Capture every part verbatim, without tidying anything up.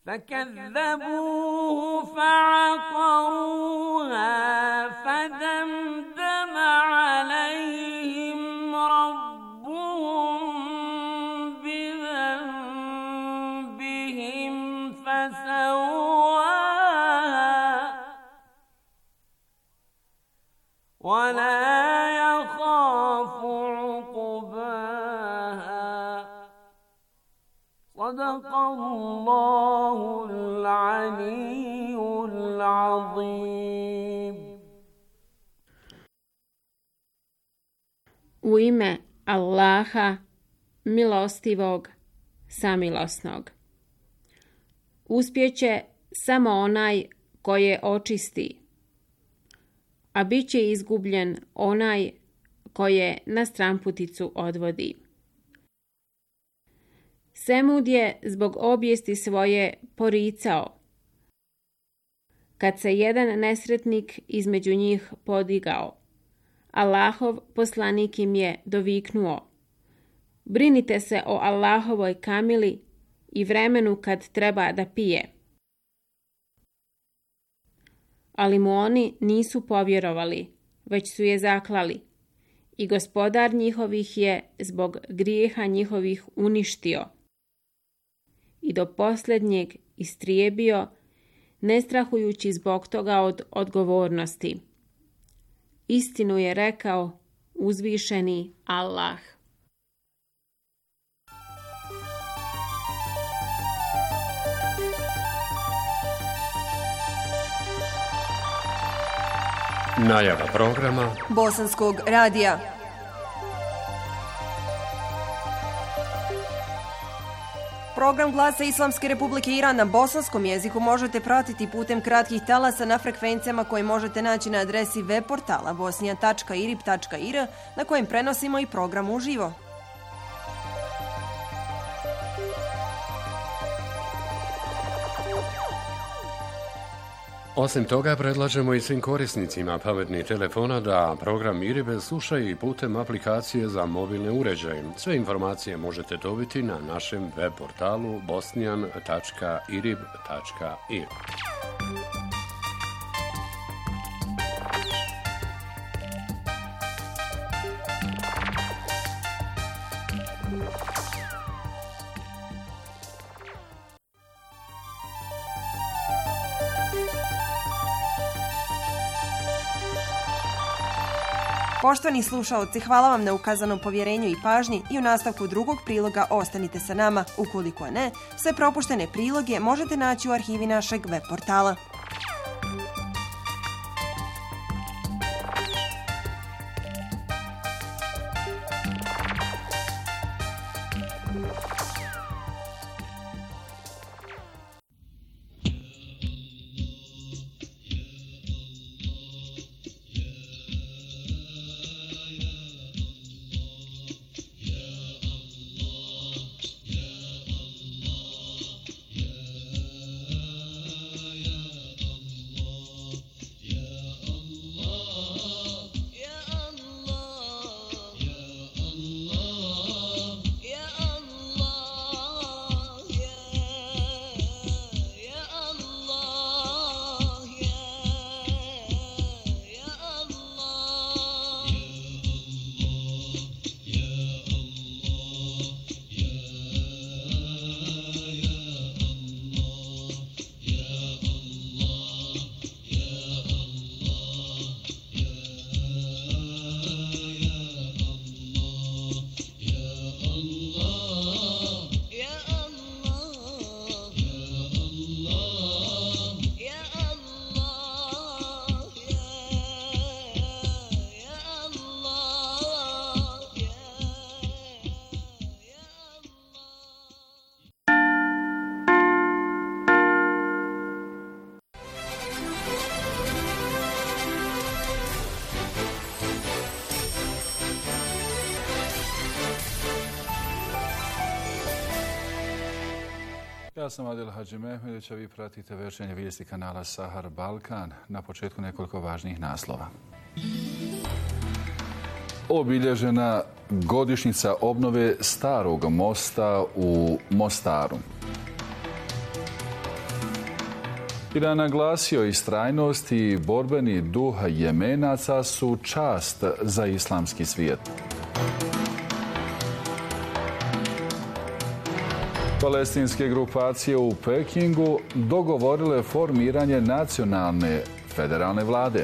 فكذبوه فعقروها فدمدم عليهم ربهم بذنبهم فسواها ولا يخاف عقباها صدق الله العلي العظيم. U ime Allaha, milostivog, samilosnog. Uspjeće samo onaj koje očisti, a bit će izgubljen onaj koje na stramputicu odvodi. Semud je zbog obijesti svoje poricao, kad se jedan nesretnik između njih podigao. Allahov poslanik im je doviknuo: brinite se o Allahovoj kamili i vremenu kad treba da pije. Ali mu oni nisu povjerovali, već su je zaklali, i Gospodar njihovih je zbog grijeha njihovih uništio i do posljednjeg istrijebio, ne strahujući zbog toga od odgovornosti. Istinu je rekao uzvišeni Allah. Najava programa Bosanskog radija. Program Glasa Islamske Republike Iran na bosanskom jeziku možete pratiti putem kratkih talasa na frekvencijama koje možete naći na adresi web portala bosnija tačka irib tačka ir na kojem prenosimo i program uživo. Osim toga, predlažemo i svim korisnicima pametnih telefona da program Iribe slušaju i putem aplikacije za mobilne uređaje. Sve informacije možete dobiti na našem web portalu bosnijan tačka irib tačka ir. Poštovani slušaoci, hvala vam na ukazanom povjerenju i pažnji i u nastavku drugog priloga ostanite sa nama. Ukoliko ne, sve propuštene priloge možete naći u arhivi našeg web portala. Ja sam Adil Hadžimehmedić, a vi pratite večernje vijesti kanala Sahar Balkan. Na početku nekoliko važnih naslova. Obilježena godišnjica obnove starog mosta u Mostaru. I da naglasio istrajnost i borbeni duh Jemenaca su čast za islamski svijet. Palestinske grupacije u Pekingu dogovorile formiranje nacionalne federalne vlade.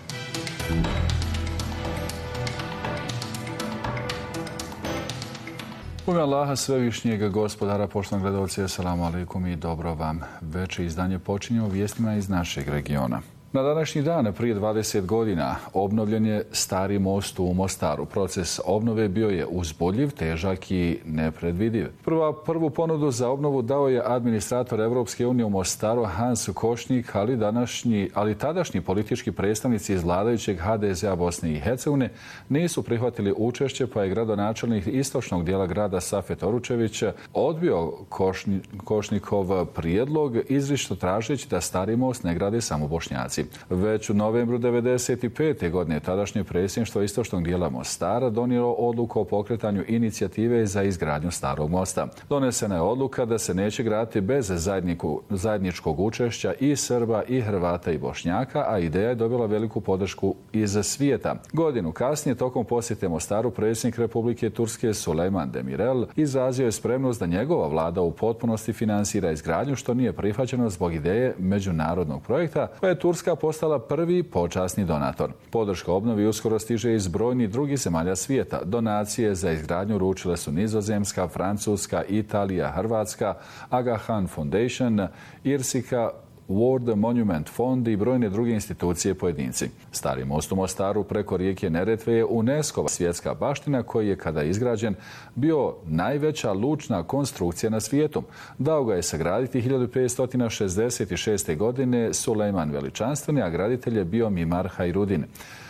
U ime Allaha svevišnjeg gospodara, poštovani gledalci, assalamu alaikum i dobro vam večer. Izdanje počinjemo vijestima iz našeg regiona. Na današnji dan, prije dvadeset godina, obnovljen je stari most u Mostaru. Proces obnove bio je uzbudljiv, težak i nepredvidiv. Prva, prvu ponudu za obnovu dao je administrator Evropske unije u Mostaru Hans Košnik, ali, današnji, ali tadašnji politički predstavnici iz vladajućeg ha de zea Bosne i Hercegovine nisu prihvatili učešće, pa je gradonačelnik istočnog dijela grada Safet Oručević odbio Košni, Košnikov prijedlog, izričito tražeći da stari most ne grade samo Bošnjaci. Već u novembru devedeset pete. godine tadašnje predsjedništvo istočnog dijela Mostara donijelo odluku o pokretanju inicijative za izgradnju starog mosta. Donesena je odluka da se neće graditi bez zajedničkog učešća i Srba, i Hrvata, i Bošnjaka, a ideja je dobila veliku podršku iz svijeta. Godinu kasnije, tokom posjete Mostaru, predsjednik Republike Turske Sulejman Demirel izrazio je spremnost da njegova vlada u potpunosti finansira izgradnju, što nije prihvaćeno zbog ideje međunarodnog projekta, pa je Turska postala prvi počasni donator. Podrška obnovi uskoro stiže iz brojnih drugih zemalja svijeta. Donacije za izgradnju uručile su Nizozemska, Francuska, Italija, Hrvatska, Aga Khan Foundation, Irsika, World Monument Fond i brojne druge institucije pojedinci. Stari most u Mostaru preko rijeke Neretve je UNESCO-va svjetska baština koji je, kada je izgrađen, bio najveća lučna konstrukcija na svijetu. Dao ga je sagraditi hiljadu petsto šezdeset šeste. godine Sulejman Veličanstveni, a graditelj je bio Mimar Hajrudin.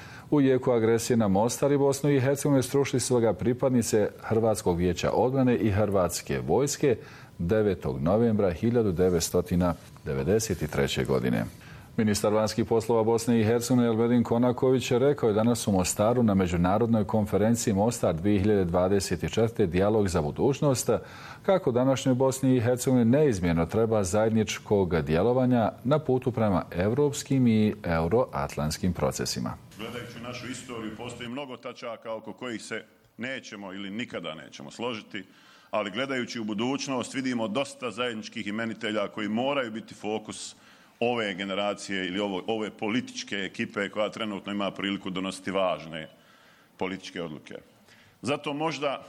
U jeku agresije na Mostar i Bosnu i Hercegovinu strušili su ga pripadnice Hrvatskog vijeća odbrane i Hrvatske vojske devetog novembra hiljadu devetsto devedeset treće. godine. Ministar vanjskih poslova Bosne i Hercegovine Elvedin Konaković rekao je danas u Mostaru na međunarodnoj konferenciji Mostar dvije hiljade dvadeset četvrte. dijalog za budućnost, kako današnjoj Bosni i Hercegovini neizmjerno treba zajedničkog djelovanja na putu prema europskim i euroatlantskim procesima. Gledajući našu istoriju, postoji mnogo tačaka oko kojih se nećemo ili nikada nećemo složiti, ali gledajući u budućnost vidimo dosta zajedničkih imenitelja koji moraju biti fokus ove generacije ili ovo, ove političke ekipe koja trenutno ima priliku donositi važne političke odluke. Zato možda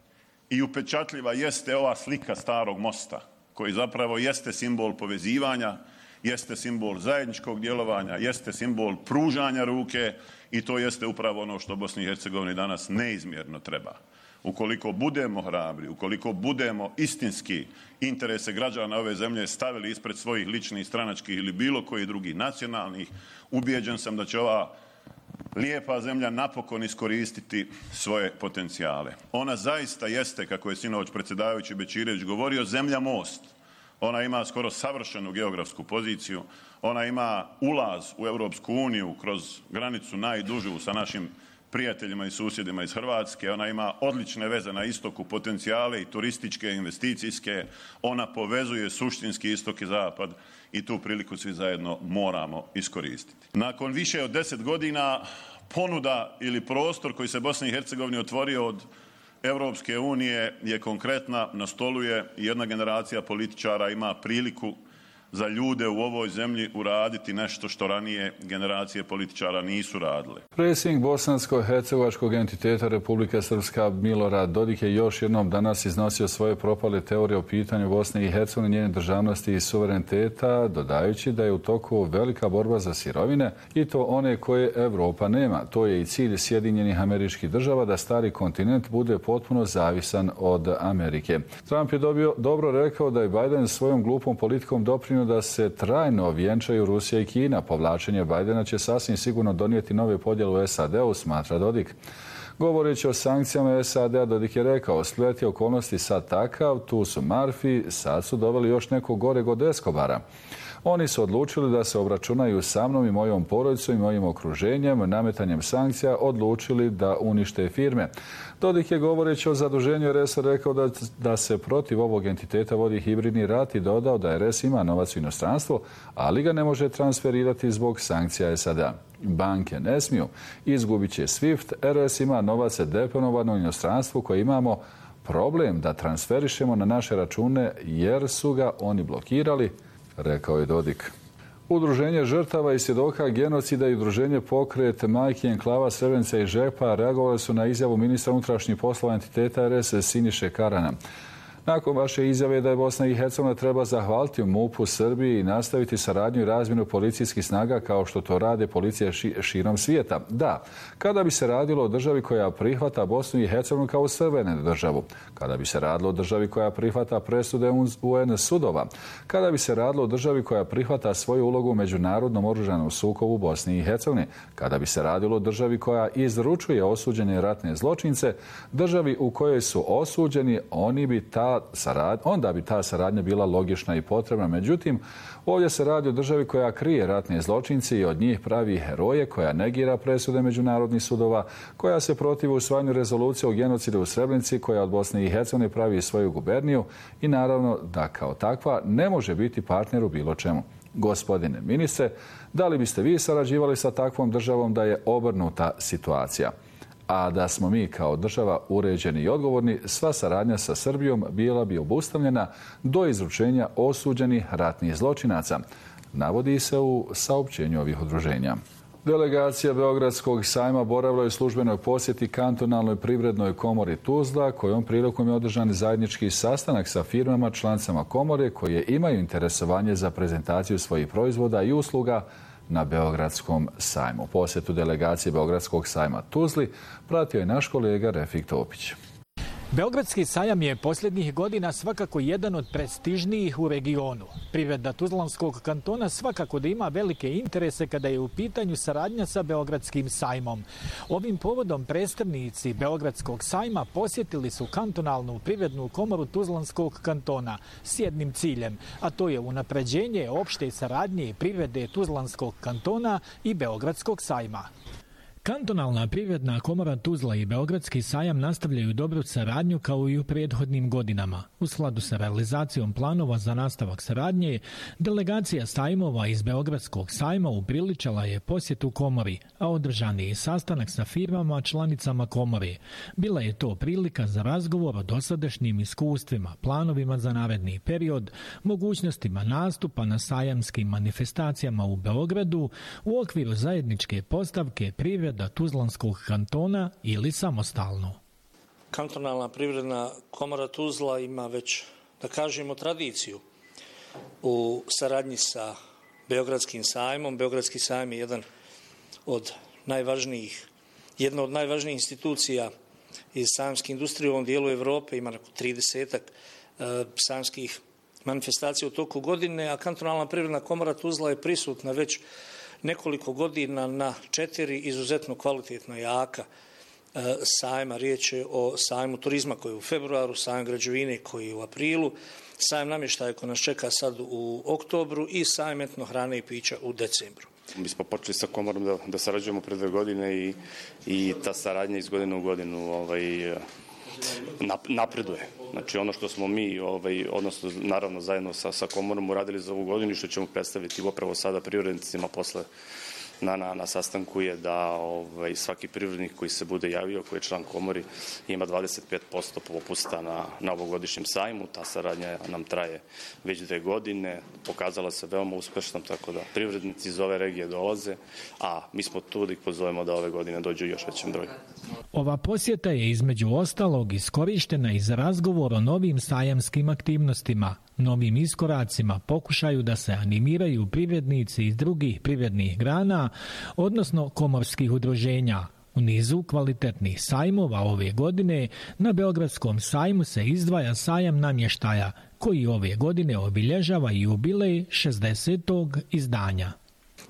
i upečatljiva jeste ova slika starog mosta, koji zapravo jeste simbol povezivanja, jeste simbol zajedničkog djelovanja, jeste simbol pružanja ruke i to jeste upravo ono što Bosni i Hercegovini danas neizmjerno treba. Ukoliko budemo hrabri, ukoliko budemo istinski interese građana ove zemlje stavili ispred svojih ličnih, stranačkih ili bilo kojih drugih nacionalnih, ubijeđen sam da će ova lijepa zemlja napokon iskoristiti svoje potencijale. Ona zaista jeste, kako je sinoć predsjedavajući Bečirević govorio, zemlja most. Ona ima skoro savršenu geografsku poziciju, ona ima ulaz u Europsku uniju kroz granicu najdužu sa našim prijateljima i susjedima iz Hrvatske, ona ima odlične veze na istoku, potencijale i turističke, investicijske, ona povezuje suštinski istok i zapad i tu priliku svi zajedno moramo iskoristiti. Nakon više od deset godina ponuda ili prostor koji se Bosni i Hercegovini otvorio od Europske unije je konkretna, na stolu je, jedna generacija političara ima priliku za ljude u ovoj zemlji uraditi nešto što ranije generacije političara nisu radile. Predsjednik bosansko-hercegovačkog entiteta Republika Srpska Milorad Dodik je još jednom danas iznosio svoje propale teorije o pitanju Bosne i Hercegovine, njene državnosti i suvereniteta, dodajući da je u toku velika borba za sirovine i to one koje Evropa nema. To je i cilj Sjedinjenih Američkih Država, da stari kontinent bude potpuno zavisan od Amerike. Trump je dobio, dobro rekao da je Biden svojom glupom politikom doprinio da se trajno vjenčaju Rusija i Kina. Povlačenje Bajdena će sasvim sigurno donijeti nove podjele u S A D-u, smatra Dodik. Govoreći o sankcijama S A D-a, Dodik je rekao, splet je okolnosti sad takav, tu su Marfi, sad su doveli još nekog goreg od Eskobara. Oni su odlučili da se obračunaju sa mnom i mojom porodicom i mojim okruženjem, nametanjem sankcija odlučili da unište firme. Dodik je govoreći o zaduženju R S rekao da, da se protiv ovog entiteta vodi hibridni rat i dodao da R S ima novac u inostranstvo, ali ga ne može transferirati zbog sankcija S A D-a. Banke ne smiju, izgubit će SWIFT, R S ima novac deponovan u inostranstvu koji imamo problem da transferišemo na naše račune jer su ga oni blokirali, rekao je Dodik. Udruženje žrtava i svjedoka genocida i udruženje Pokret Majki Enklava Srebrenica i Žepa reagovali su na izjavu ministra unutrašnjih poslova entiteta R S Siniše Karana. Nakon vaše izjave da je Bosna i Hercegovina treba zahvaliti u MUP-u Srbiji i nastaviti saradnju i razmjenu policijskih snaga kao što to rade policije širom svijeta. Da, kada bi se radilo o državi koja prihvata Bosnu i Hercegovinu kao suverenu državu, kada bi se radilo o državi koja prihvata presude U N sudova, kada bi se radilo o državi koja prihvata svoju ulogu u međunarodnom oružanom sukobu u Bosni i Hercegovini, kada bi se radilo o državi koja izručuje osuđene ratne zločince, državi u kojoj su osuđeni, oni bi ta Sarad, onda bi ta saradnja bila logična i potrebna. Međutim, ovdje se radi o državi koja krije ratne zločince i od njih pravi heroje, koja negira presude međunarodnih sudova, koja se protivi usvajanju rezolucije o genocidu u Srebrenici, koja od Bosne i Hercegovine pravi svoju guberniju i naravno da kao takva ne može biti partner u bilo čemu. Gospodine ministre, da li biste vi sarađivali sa takvom državom da je obrnuta situacija? A da smo mi kao država uređeni i odgovorni, sva saradnja sa Srbijom bila bi obustavljena do izručenja osuđenih ratnih zločinaca, navodi se u saopćenju ovih udruženja. Delegacija Beogradskog sajma boravila je u službenoj posjeti kantonalnoj privrednoj komori Tuzla, kojom prilikom je održan zajednički sastanak sa firmama članicama komore koje imaju interesovanje za prezentaciju svojih proizvoda i usluga na Beogradskom sajmu. Posjetu delegacije Beogradskog sajma Tuzli pratio je naš kolega Refik Topić. Beogradski sajam je posljednjih godina svakako jedan od prestižnijih u regionu. Privreda Tuzlanskog kantona svakako da ima velike interese kada je u pitanju saradnja sa Beogradskim sajmom. Ovim povodom predstavnici Beogradskog sajma posjetili su kantonalnu privrednu komoru Tuzlanskog kantona s jednim ciljem, a to je unapređenje opšte saradnje privrede Tuzlanskog kantona i Beogradskog sajma. Kantonalna privredna komora Tuzla i Beogradski sajam nastavljaju dobru saradnju kao i u prethodnim godinama. U skladu sa realizacijom planova za nastavak saradnje, delegacija sajmova iz Beogradskog sajma upriličala je posjetu komori, a održan je i sastanak sa firmama članicama komore. Bila je to prilika za razgovor o dosadašnjim iskustvima, planovima za naredni period, mogućnostima nastupa na sajamskim manifestacijama u Beogradu u okviru zajedničke postavke privrede Tuzlanskog kantona ili samostalno. Kantonalna privredna komora Tuzla ima već, da kažemo, tradiciju u saradnji sa Beogradskim sajmom. Beogradski sajam je jedan od najvažnijih, jedna od najvažnijih institucija iz sajamske industrije u ovom dijelu Evrope. Ima tridesetak sajamskih manifestacija u toku godine, a kantonalna privredna komora Tuzla je prisutna već nekoliko godina na četiri izuzetno kvalitetna jaka sajma. Riječ je o sajmu turizma koji je u februaru, sajam građevine koji je u aprilu, sajam namještaja koji nas čeka sad u oktobru i sajam etno hrane i pića u decembru. Mi smo počeli sa komorom da, da sarađujemo pre dve godine i, i ta saradnja iz godine u godinu ovaj, napreduje. Znači ono što smo mi, ovaj, odnosno naravno zajedno sa, sa komorom uradili za ovu godinu i što ćemo predstaviti upravo sada privrednicima posle na, na, na sastanku je da ovaj, svaki privrednik koji se bude javio, koji je član komori, ima dvadeset pet posto popusta na, na ovogodišnjem sajmu. Ta saradnja nam traje već dve godine, pokazala se veoma uspešnom, tako da privrednici iz ove regije dolaze, a mi smo tu da ih pozovemo da ove godine dođu još većem broju. Ova posjeta je između ostalog iskorištena i za razgovor o novim sajamskim aktivnostima, novim iskoracima, pokušaju da se animiraju privrednici iz drugih privrednih grana, odnosno komorskih udruženja. U nizu kvalitetnih sajmova ove godine na Beogradskom sajmu se izdvaja sajam namještaja, koji ove godine obilježava jubilej šezdesetog izdanja.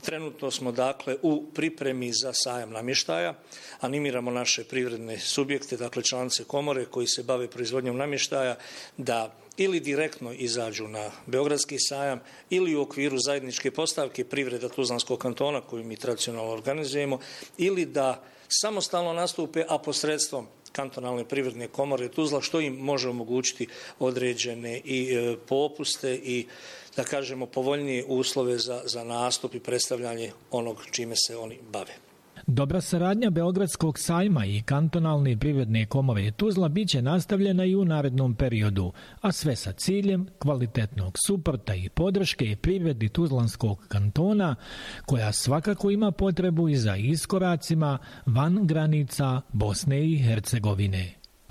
Trenutno smo dakle u pripremi za sajam namještaja, animiramo naše privredne subjekte, dakle članice komore koji se bave proizvodnjom namještaja da ili direktno izađu na Beogradski sajam ili u okviru zajedničke postavke privreda Tuzlanskog kantona koju mi tradicionalno organizujemo ili da samostalno nastupe, a posredstvom kantonalne privredne komore Tuzla što im može omogućiti određene i e, popuste i da kažemo povoljnije uslove za, za nastup i predstavljanje onog čime se oni bave. Dobra saradnja Beogradskog sajma i kantonalne privredne komore Tuzla bit će nastavljena i u narednom periodu, a sve sa ciljem kvalitetnog suporta i podrške privredi Tuzlanskog kantona, koja svakako ima potrebu i za iskoracima van granica Bosne i Hercegovine.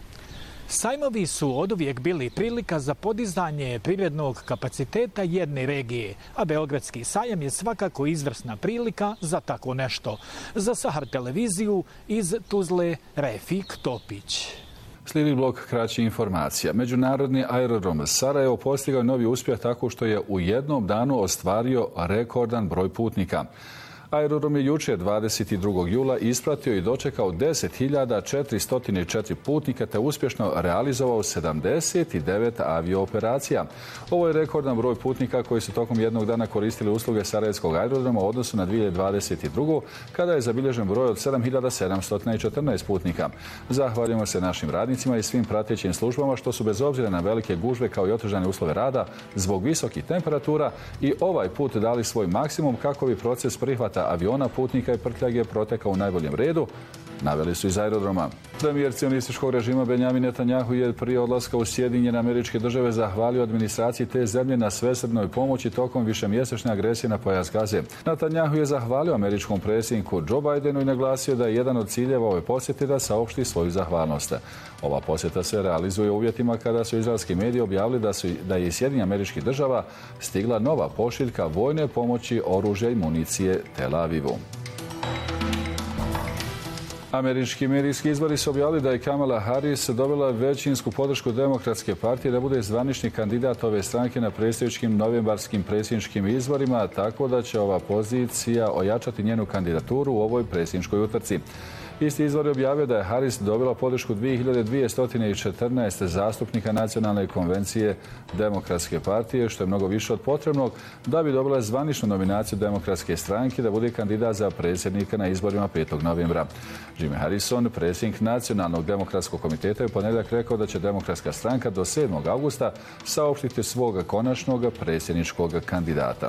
Sajmovi su oduvijek bili prilika za podizanje privrednog kapaciteta jedne regije, a Beogradski sajam je svakako izvrsna prilika za tako nešto. Za Sahar televiziju iz Tuzle Refik Topić. Slijedi blok kraćih informacija. Međunarodni aerodrom Sarajevo postigao novi uspjeh tako što je u jednom danu ostvario rekordan broj putnika. Aerodrom je jučer dvadeset drugog jula ispratio i dočekao deset hiljada četiristo četiri putnika te uspješno realizovao sedamdeset devet aviooperacija. Ovo je rekordan broj putnika koji su tokom jednog dana koristili usluge Sarajevskog aerodroma u odnosu na dvije hiljade dvadeset drugu. kada je zabilježen broj od sedam hiljada sedamsto četrnaest putnika. Zahvaljujemo se našim radnicima i svim pratećim službama što su bez obzira na velike gužve kao i otežane uslove rada zbog visokih temperatura i ovaj put dali svoj maksimum kako bi proces prihvata aviona, putnika i prtljage protekao u najboljem redu, naveli su iz aerodroma. Premijer cionističkog režima Benjamin Netanjahu je prije odlaska u Sjedinjene Američke Države zahvalio administraciji te zemlje na svesrdnoj pomoći tokom višemjesečne agresije na pojas Gaze. Netanjahu je zahvalio američkom predsjedniku Joe Bidenu i naglasio da je jedan od ciljeva ove posjete da saopšti svoju zahvalnost. Ova posjeta se realizuje u uvjetima kada su izraelski mediji objavili da, su, da je iz Sjedinjenih Američkih Država stigla nova pošiljka vojne pomoći, oružja i municije Tel Avivu. Američki medijski izvori su objavili da je Kamala Harris dobila većinsku podršku Demokratske partije da bude zvanični kandidat ove stranke na predstojećim novembarskim predsjedničkim izborima, tako da će ova pozicija ojačati njenu kandidaturu u ovoj predsjedničkoj utrci. Isti izvor je objavio da je Harris dobila podršku dvije hiljade dvjesto četrnaest zastupnika Nacionalne konvencije Demokratske partije, što je mnogo više od potrebnog da bi dobila zvaničnu nominaciju Demokratske stranke da bude kandidat za predsjednika na izborima petog novembra. Jimmy Harrison, predsjednik Nacionalnog demokratskog komiteta, je u ponedjeljak rekao da će Demokratska stranka do sedmog avgusta saopštiti svog konačnog predsjedničkog kandidata.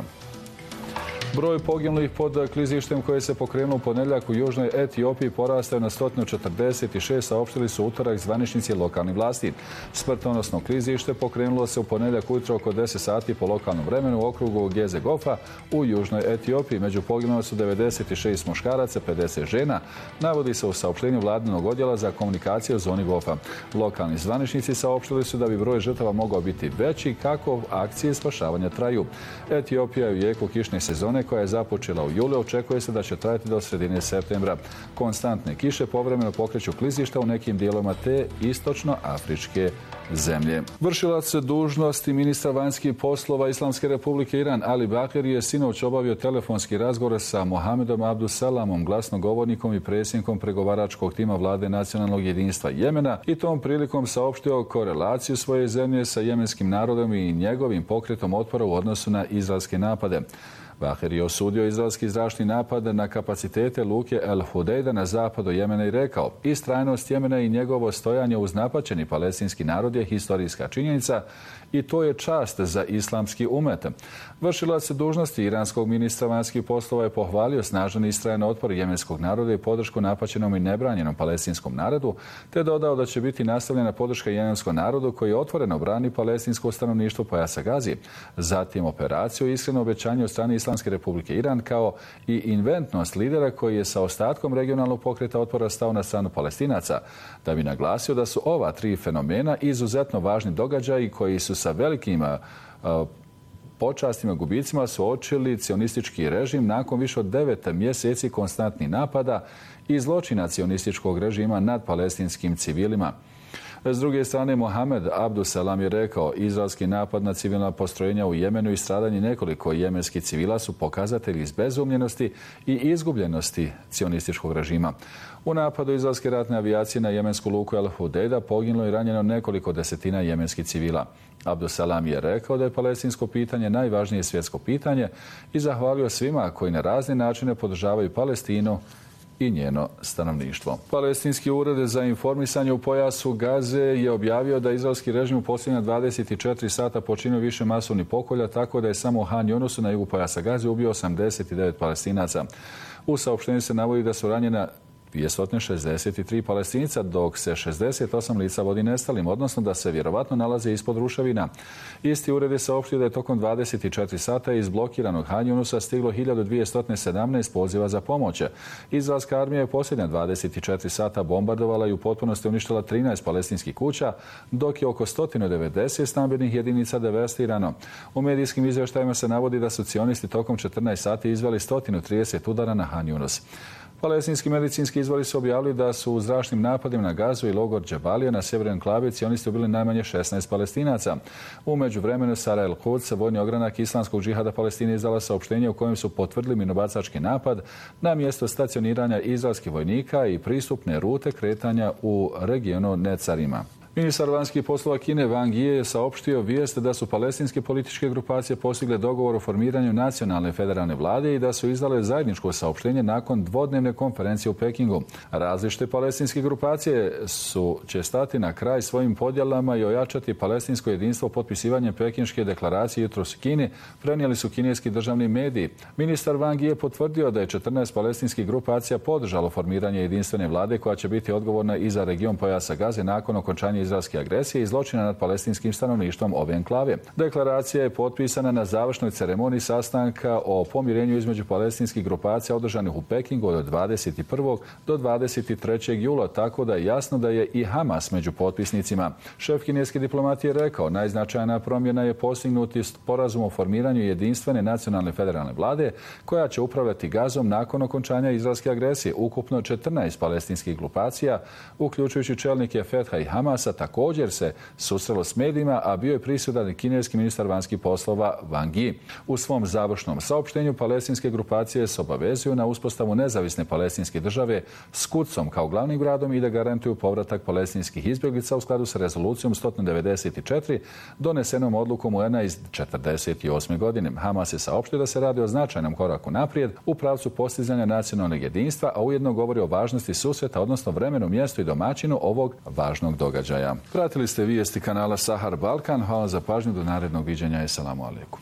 Broj poginulih pod klizištem koje se pokrenulo u ponedjeljak u Južnoj Etiopiji porastao je na sto četrdeset šest, saopštili su utorak zvaničnici lokalnih vlasti. Smrtonosno klizište pokrenulo se u ponedjeljak ujutro oko deset sati po lokalnom vremenu u okrugu Gezegofa u Južnoj Etiopiji. Među poginulima su devedeset šest muškaraca, pedeset žena, navodi se u saopštenju vladinog odjela za komunikaciju u zoni Gofa. Lokalni zvaničnici saopštili su da bi broj žrtava mogao biti veći kako akcije spašavanja traju. Etiopija je u jeku kišne sezone koja je započela u julu, očekuje se da će trajati do sredine septembra. Konstantne kiše povremeno pokreću klizišta u nekim dijelovima te istočno-afričke zemlje. Vršilac dužnosti ministra vanjskih poslova Islamske republike Iran Ali Bakir je sinoć obavio telefonski razgovor sa Mohamedom Abdusalamom, glasnogovornikom i predsjednikom pregovaračkog tima vlade nacionalnog jedinstva Jemena, i tom prilikom saopštio korelaciju svoje zemlje sa jemenskim narodom i njegovim pokretom otpora u odnosu na izraelske napade. Bahir je osudio izraelski zračni napad na kapacitete luke El Hudejda na zapadu Jemena i rekao: istrajnost Jemena i njegovo stojanje uz napaćeni palestinski narod je historijska činjenica i to je čast za islamski umet. Vršilac dužnosti iranskog ministra vanjskih poslova je pohvalio snažan i istrajan otpor jemenskog naroda i podršku napaćenom i nebranjenom palestinskom narodu, te dodao da će biti nastavljena podrška jemenskom narodu koji je otvoreno brani palestinsko stanovništvo pojasa Gazi. Zatim operaciju i iskreno obećanje od strane Islamske republike Iran kao i inventnost lidera koji je sa ostatkom regionalnog pokreta otpora stao na stranu Palestinaca, da bi naglasio da su ova tri fenomena izuzetno važni događaji koji su sa velikim uh, počastima gubicima suočili cionistički režim nakon više od devet mjeseci konstantnih napada i zločina cionističkog režima nad palestinskim civilima. S druge strane, Mohamed Abdusalam je rekao, izraelski napad na civilna postrojenja u Jemenu i stradanje nekoliko jemenskih civila su pokazatelji izbezumljenosti i izgubljenosti cionističkog režima. U napadu izraelske ratne avijacije na jemensku luku El Hudejda poginulo i ranjeno nekoliko desetina jemenskih civila. Abdusalam je rekao da je palestinsko pitanje najvažnije svjetsko pitanje i zahvalio svima koji na razne načine podržavaju Palestinu i njeno stanovništvo. Palestinski ured za informisanje u pojasu Gaze je objavio da izraelski režim u posljednja dvadeset četiri sata počinio više masovnih pokolja, tako da je samo u Han Yunusu na jugu pojasa Gaze ubio osamdeset devet Palestinaca. U saopštenju se navodi da su ranjena dvjesto šezdeset tri Palestinca, dok se šezdeset osam lica vodi nestalim, odnosno da se vjerovatno nalaze ispod ruševina. Isti ured je saopštio da je tokom dvadeset četiri sata iz blokiranog Han Yunusa stiglo hiljadu dvjesto sedamnaest poziva za pomoć. Izraelska armija je posljednja dvadeset četiri sata bombardovala i u potpunosti uništila trinaest palestinskih kuća, dok je oko sto devedeset stambenih jedinica devastirano. U medijskim izvještajima se navodi da su cionisti tokom četrnaest sati izveli sto trideset udara na Han Yunus. Palestinski medicinski izvori su objavili da su u zračnim napadima na Gazu i logor Džebalija na sjevernoj enklavi cionisti ubili najmanje šesnaest Palestinaca. U međuvremenu Sara El Quds, vojni ogranak islamskog džihada Palestine, izdala saopštenje u kojem su potvrdili minobacački napad na mjesto stacioniranja izraelskih vojnika i pristupne rute kretanja u regionu Necarima. Ministar vanjskih poslova Kine Wang Yi je saopštio vijest da su palestinske političke grupacije postigle dogovor o formiranju nacionalne federalne vlade i da su izdale zajedničko saopštenje nakon dvodnevne konferencije u Pekingu. Različite palestinske grupacije su će stati na kraj svojim podjelama i ojačati palestinsko jedinstvo potpisivanjem Pekinške deklaracije jutros u Kini, prenijeli su kineski državni mediji. Ministar Wang Yi je potvrdio da je četrnaest palestinskih grupacija podržalo formiranje jedinstvene vlade koja će biti odgovorna i za region pojasa Gaze nakon okončanja izraelske agresije i zločina nad palestinskim stanovništvom ove enklave. Deklaracija je potpisana na završnoj ceremoniji sastanka o pomirenju između palestinskih grupacija održanih u Pekingu od dvadeset prvog do dvadeset trećeg jula, tako da je jasno da je i Hamas među potpisnicima. Šef kineske diplomatije je rekao, najznačajnija promjena je postignuti sporazum o formiranju jedinstvene nacionalne federalne vlade koja će upravljati Gazom nakon okončanja izraelske agresije. Ukupno četrnaest palestinskih grupacija, uključujući čelnike Fetha i Hamasa, također se susrelo s medijima, a bio je prisutan kineski ministar vanjskih poslova Wang Yi. U svom završnom saopštenju palestinske grupacije se obavezuju na uspostavu nezavisne palestinske države s Kudsom kao glavnim gradom i da garantuju povratak palestinskih izbjeglica u skladu sa rezolucijom sto devedeset četiri donesenom odlukom U N-a iz četrdeset osme godine. Hamas je saopštio da se radi o značajnom koraku naprijed u pravcu postizanja nacionalnog jedinstva, a ujedno govori o važnosti susreta, odnosno vremenu, mjestu i domaćinu ovog važnog događaja. Pratili ste vijesti kanala Sahar Balkan. Hvala za pažnju. Do narednog viđenja. Esselamu alaikum.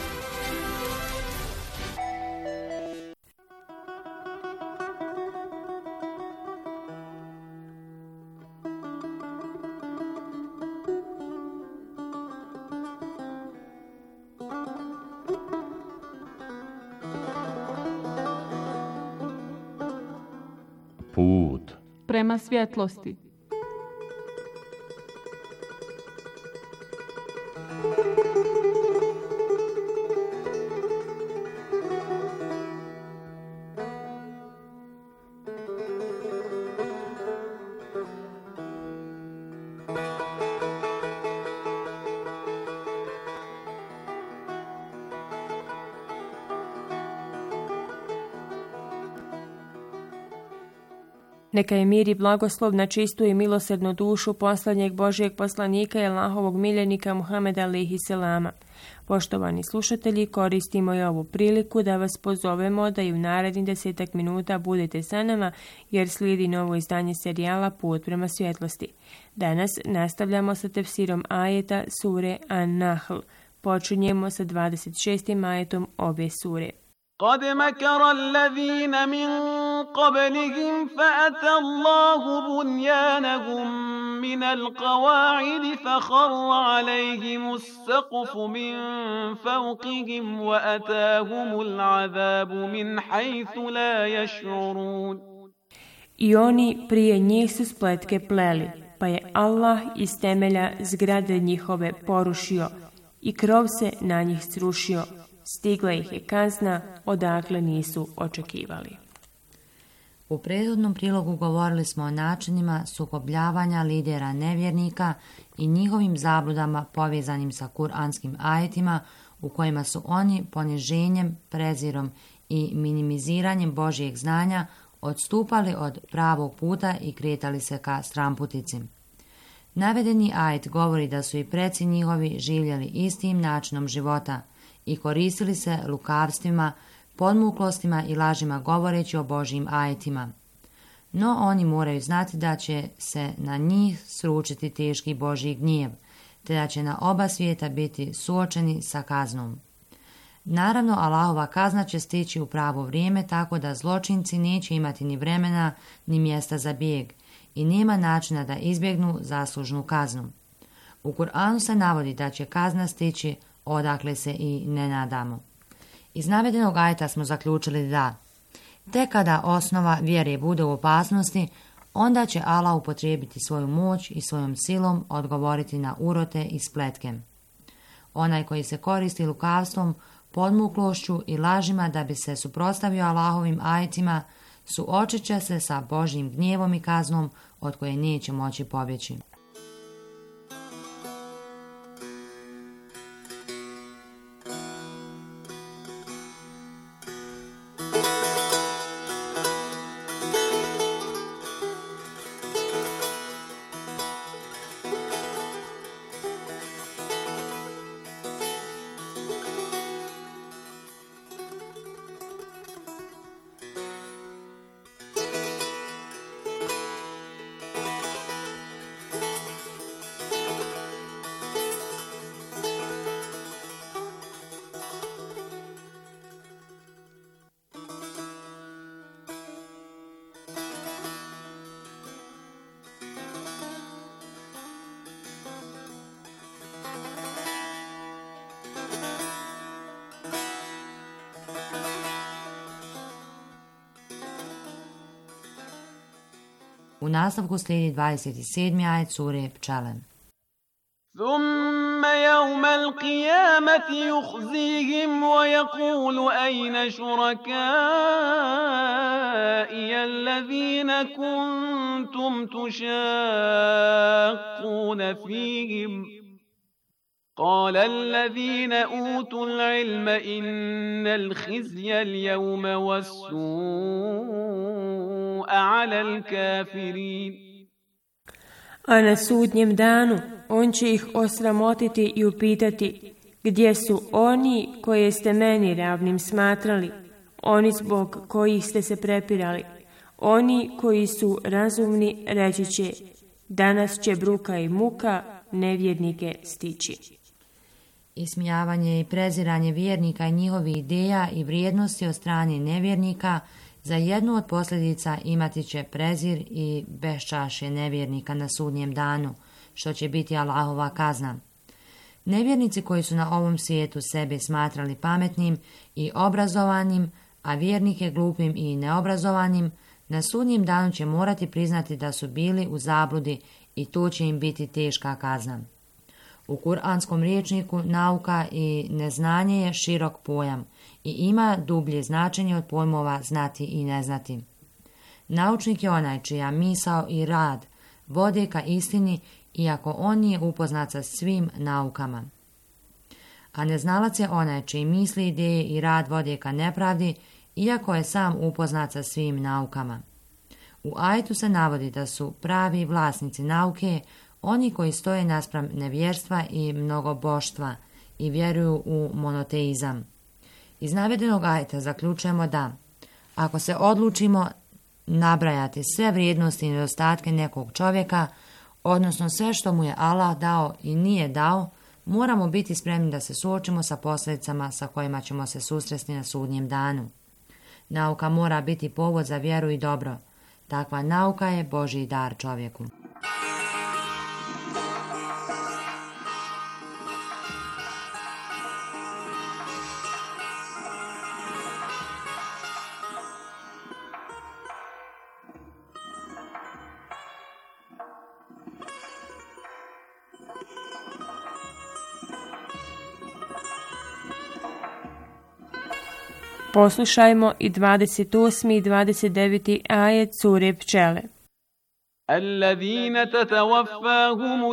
Put prema svjetlosti. Neka je mir i blagoslov na čistu i milosrdnu dušu poslednjeg Božijeg poslanika i Allahovog miljenika Muhameda alejhi selama. Poštovani slušatelji, koristimo i ovu priliku da vas pozovemo da i u narednih desetak minuta budete sa nama, jer slijedi novo izdanje serijala Put prema svjetlosti. Danas nastavljamo sa tefsirom ajeta sure An-Nahl. Počinjemo sa dvadeset šestim ajetom obe sure. قد مكر الذين من قبلهم فأتى الله بنيانهم من القواعد فخر عليهم السقف من فوقهم وأتاهم العذاب من حيث لا يشعرون. I oni prije njih su spletke pleli, pa je Allah iz temelja zgrade njihove porušio i krov se na njih srušio. Stigla ih je kazna odakle nisu očekivali. U prethodnom prilogu govorili smo o načinima sukobljavanja lidera nevjernika i njihovim zabludama povezanim sa kuranskim ajetima u kojima su oni poniženjem, prezirom i minimiziranjem Božijeg znanja odstupali od pravog puta i kretali se ka stramputici. Navedeni ajet govori da su i preci njihovi živjeli istim načinom života i koristili se lukavstvima, podmuklostima i lažima govoreći o Božjim ajetima. No oni moraju znati da će se na njih sručiti teški Božji gnjev, te da će na oba svijeta biti suočeni sa kaznom. Naravno, Allahova kazna će stići u pravo vrijeme, tako da zločinci neće imati ni vremena ni mjesta za bijeg i nema načina da izbjegnu zaslužnu kaznu. U Kur'anu se navodi da će kazna stići odakle se i ne nadamo. Iz navedenog ajeta smo zaključili da tek kada osnova vjere bude u opasnosti, onda će Allah upotrijebiti svoju moć i svojom silom odgovoriti na urote i spletke. Onaj koji se koristi lukavstvom, podmuklošću i lažima da bi se suprotstavio Allahovim ajetima, suočit će se sa Božjim gnjevom i kaznom od koje neće moći pobjeći. U nastavku slijedi dvadeset sedmi ajet sure Pčele. ثم يوم القيامة يخزيهم ويقول أين شركائي الذين كنتم تشاقون فيهم قال الذين أوتوا العلم إن الخزي اليوم والسوء على الكافرين. A na sudnjem danu on će ih osramotiti i upitati: gdje su oni koje ste meni ravnim smatrali, oni zbog kojih ste se prepirali? Oni koji su razumni reći će: danas će bruka i muka nevjernike stići. Ismijavanje i preziranje vjernika i njihovih ideja i vrijednosti od strane nevjernika za jednu od posljedica imati će prezir i beščašje nevjernika na sudnjem danu, što će biti Allahova kazna. Nevjernici koji su na ovom svijetu sebe smatrali pametnim i obrazovanim, a vjernike glupim i neobrazovanim, na sudnjem danu će morati priznati da su bili u zabludi i to će im biti teška kazna. U kuranskom rječniku nauka i neznanje je širok pojam i ima dublje značenje od pojmova znati i neznati. Naučnik je onaj čija misao i rad vode ka istini, iako on nije upoznat sa svim naukama. A neznalac je onaj čiji misli, ideje i rad vode ka nepravdi, iako je sam upoznat sa svim naukama. U ajetu se navodi da su pravi vlasnici nauke oni koji stoje naspram nevjerstva i mnogoboštva i vjeruju u monoteizam. Iz navedenog ajeta zaključujemo da, ako se odlučimo nabrajati sve vrijednosti i nedostatke nekog čovjeka, odnosno sve što mu je Allah dao i nije dao, moramo biti spremni da se suočimo sa posljedicama sa kojima ćemo se susresti na sudnjem danu. Nauka mora biti povod za vjeru i dobro. Takva nauka je Božji dar čovjeku. Poslušajmo i dvadeset osmi i dvadeset deveti ajet sure Pčele. الذين تتوفاهم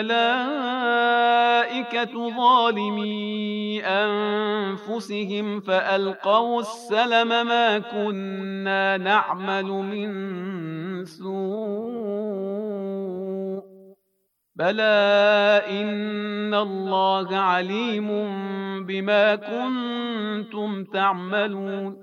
الملائكة ظالمي أنفسهم فألقوا السلم ما كنا نعمل من سوء بلى إن الله عليم بما كنتم تعملون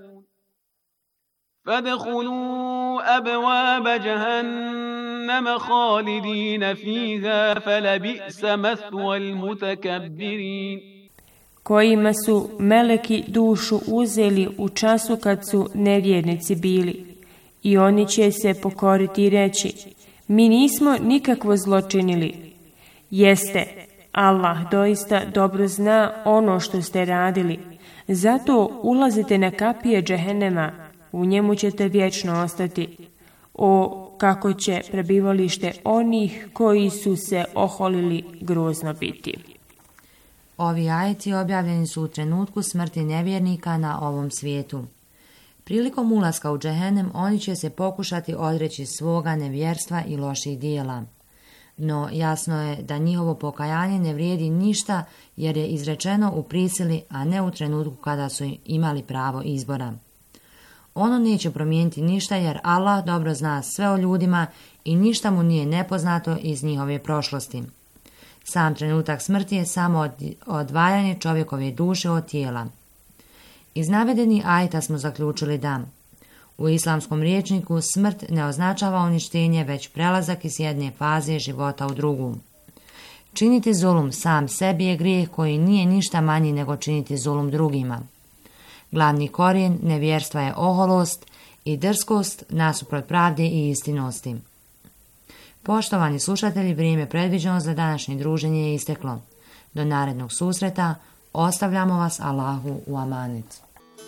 فادخلوا أبواب جهنم خالدين فيها فلبئس مثوى المتكبرين kojima su meleki dušu uzeli u času kad su nevjernici bili. I oni će se pokoriti i reći, mi nismo nikakvo zlo činili. Jeste, Allah doista dobro zna ono što ste radili. Zato ulazite na kapije džehennema, u njemu ćete vječno ostati. O, kako će prebivalište onih koji su se oholili grozno biti. Ovi ajeti objavljeni su u trenutku smrti nevjernika na ovom svijetu. Prilikom ulaska u džehennem oni će se pokušati odreći svoga nevjerstva i loših dijela. No jasno je da njihovo pokajanje ne vrijedi ništa jer je izrečeno u prisili, a ne u trenutku kada su imali pravo izbora. Ono neće promijeniti ništa jer Allah dobro zna sve o ljudima i ništa mu nije nepoznato iz njihove prošlosti. Sam trenutak smrti je samo odvajanje čovjekove duše od tijela. Iz navedeni ajeta smo zaključili da u islamskom rječniku smrt ne označava uništenje, već prelazak iz jedne faze života u drugu. Činiti zulum sam sebi je grijeh koji nije ništa manji nego činiti zulum drugima. Glavni korijen nevjerstva je oholost i drskost nasuprot pravde i istinosti. Poštovani slušatelji, vrijeme predviđeno za današnje druženje je isteklo. Do narednog susreta ostavljamo vas Allahu u amanet.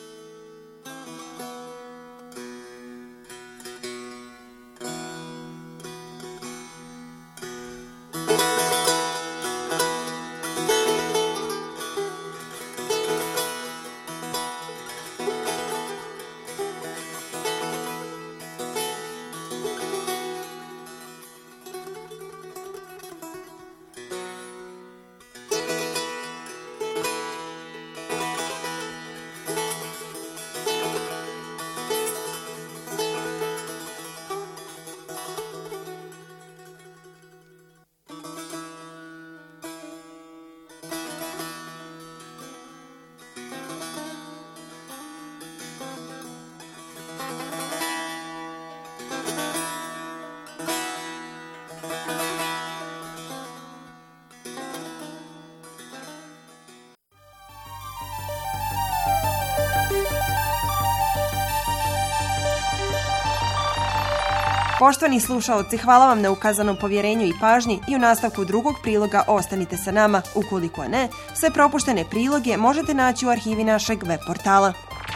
Poštovani slušaoci, hvala vam na ukazanom povjerenju i pažnji i u nastavku drugog priloga ostanite sa nama. Ukoliko ne, sve propuštene priloge možete naći u arhivi našeg web portala.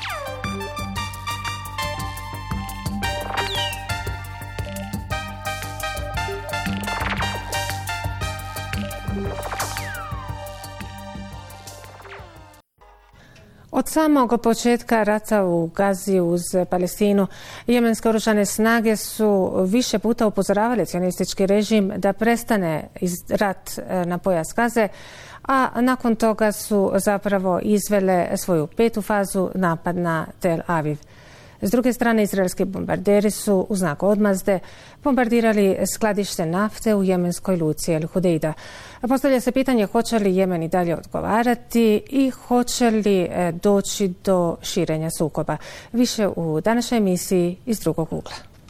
Od samog početka rata u Gazi uz Palestinu, jemenske oružane snage su više puta upozoravali cionistički režim da prestane rat na pojas Gaze, a nakon toga su zapravo izvele svoju petu fazu, napad na Tel Aviv. S druge strane, izraelski bombarderi su u znak odmazde bombardirali skladište nafte u jemenskoj luci El Hudeida. Postavlja se pitanje hoće li Jemen i dalje odgovarati i hoće li doći do širenja sukoba. Više u današnjoj emisiji iz drugog ugla.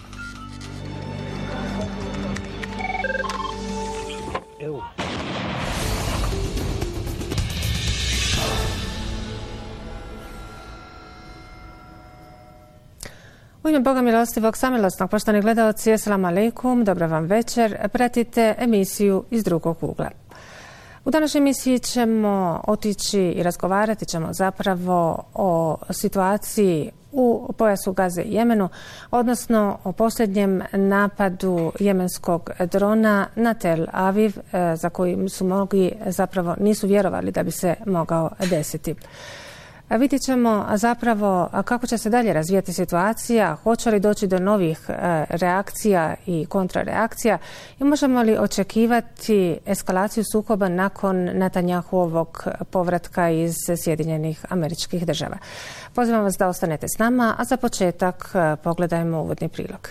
U ime Boga milostivog, samilosnog, poštovani gledaoci, assalamu alaikum, dobro vam večer. Pratite emisiju iz drugog ugla. U današnjoj emisiji ćemo otići i razgovarati ćemo zapravo o situaciji u pojasu Gaze i Jemenu, odnosno o posljednjem napadu jemenskog drona na Tel Aviv, za koji su mnogi zapravo nisu vjerovali da bi se mogao desiti. Vidjet ćemo zapravo kako će se dalje razvijati situacija, hoće li doći do novih reakcija i kontrareakcija i možemo li očekivati eskalaciju sukoba nakon Netanjahuovog povratka iz Sjedinjenih Američkih Država. Pozivam vas da ostanete s nama, a za početak pogledajmo uvodni prilog.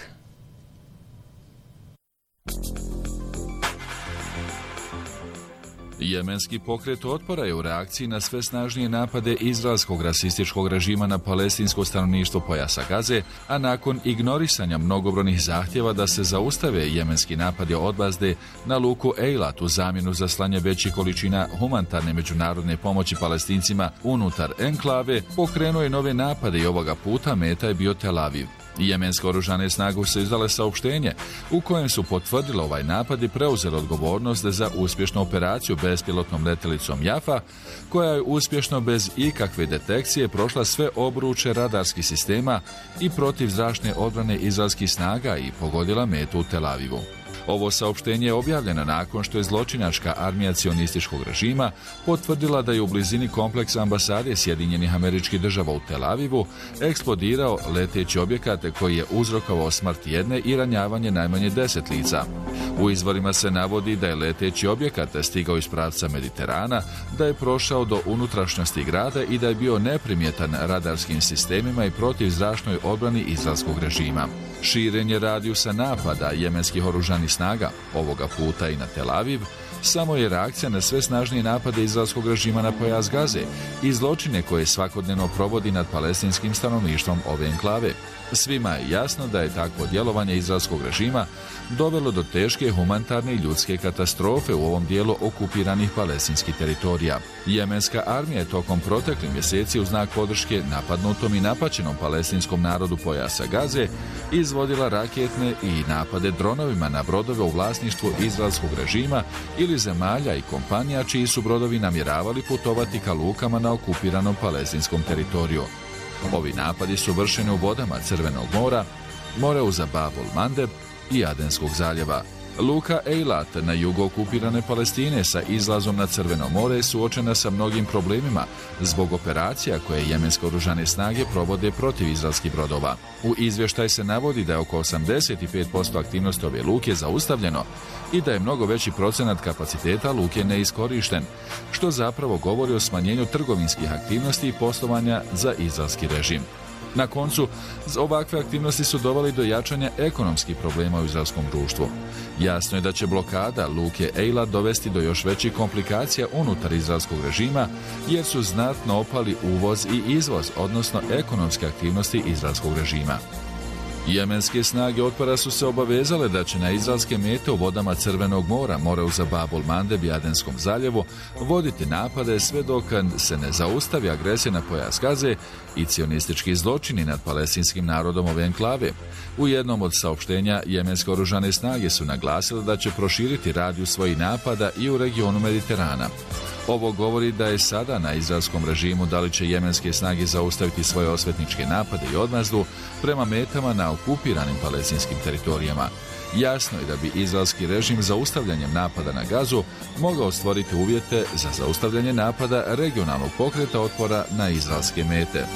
Jemenski pokret otpora je u reakciji na sve snažnije napade izraelskog rasističkog režima na palestinsko stanovništvo pojasa Gaze, a nakon ignorisanja mnogobrojnih zahtjeva da se zaustave jemenski napadi odmazde na luku Eilat u zamjenu za slanje većih količina humanitarne međunarodne pomoći Palestincima unutar enklave, pokrenuo je nove napade i ovoga puta meta je bio Tel Aviv. Jemenske oružane snage su izdale saopštenje u kojem su potvrdile ovaj napad i preuzele odgovornost za uspješnu operaciju bespilotnom letjelicom Jafa, koja je uspješno bez ikakve detekcije prošla sve obruče radarskih sistema i protivzračne odbrane izraelskih snaga i pogodila metu u Tel Avivu. Ovo saopštenje je objavljeno nakon što je zločinačka armija cionističkog režima potvrdila da je u blizini kompleksa ambasade Sjedinjenih Američkih Država u Tel Avivu eksplodirao leteći objekat koji je uzrokovao smrt jedne i ranjavanje najmanje deset lica. U izvorima se navodi da je leteći objekat stigao iz pravca Mediterana, da je prošao do unutrašnjosti grada i da je bio neprimjetan radarskim sistemima i protivzračnoj odbrani izraelskog režima. Širenje radijusa napada jemenskih oružanih snaga, ovoga puta i na Tel Aviv, samo je reakcija na sve snažnije napade izraelskog režima na pojas Gaze i zločine koje svakodnevno provodi nad palestinskim stanovništvom ove enklave. Svima je jasno da je takvo djelovanje izraelskog režima dovelo do teške humanitarne i ljudske katastrofe u ovom dijelu okupiranih palestinskih teritorija. Jemenska armija je tokom proteklih mjeseci u znak podrške napadnutom i napaćenom palestinskom narodu pojasa Gaze izvodila raketne i napade dronovima na brodove u vlasništvu izraelskog režima ili zemalja i kompanija čiji su brodovi namjeravali putovati ka lukama na okupiranom palestinskom teritoriju. Ovi napadi su vršeni u vodama Crvenog mora, Moreuza Babul Mandeb i Adenskog zaljeva. Luka Eilat na jugu okupirane Palestine sa izlazom na Crveno more je suočena sa mnogim problemima zbog operacija koje jemenske oružane snage provode protiv izraelskih brodova. U izvještaj se navodi da je oko osamdeset pet posto aktivnosti ove luke zaustavljeno i da je mnogo veći procenat kapaciteta luke neiskorišten, što zapravo govori o smanjenju trgovinskih aktivnosti i poslovanja za izraelski režim. Na koncu, ovakve aktivnosti su doveli do jačanja ekonomskih problema u izraelskom društvu. Jasno je da će blokada luke Eilat dovesti do još većih komplikacija unutar izraelskog režima, jer su znatno opali uvoz i izvoz, odnosno ekonomske aktivnosti izraelskog režima. Jemenske snage otpora su se obavezale da će na izraelske mete u vodama Crvenog mora, Moreuza Babul Mandeb i Adenskom zaljevu voditi napade sve dok se ne zaustavi agresija na pojas Gaze i cionistički zločini nad palestinskim narodom ove enklave. U jednom od saopštenja jemenske oružane snage su naglasile da će proširiti radijus svojih napada i u regionu Mediterana. Ovo govori da je sada na izraelskom režimu da li će jemenske snage zaustaviti svoje osvetničke napade i odmazdu prema metama na okupiranim palestinskim teritorijama. Jasno je da bi izraelski režim zaustavljanjem napada na Gazu mogao stvoriti uvjete za zaustavljanje napada regionalnog pokreta otpora na izraelske mete.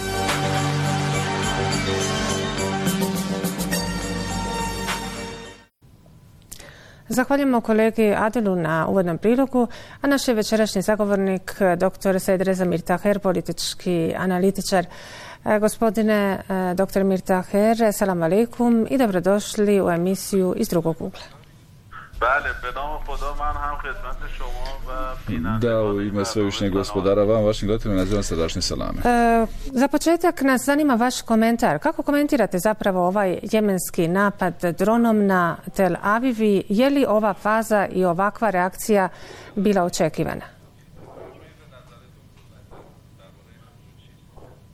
Zahvaljujemo kolegi Adelu na uvodnom prilogu, a naš je večerašnji zagovornik dr. Said Reza Mirtaher, politički analitičar. Gospodine dr. Mirtaher, salam alaikum i dobrodošli u emisiju Iz drugog ugla. Da, u ime svevišnjeg gospodara, vam, vašim gledateljima, nazivam srdačni salame. E, za početak nas zanima vaš komentar. Kako komentirate zapravo ovaj jemenski napad dronom na Tel Aviv i je li ova faza i ovakva reakcija bila očekivana?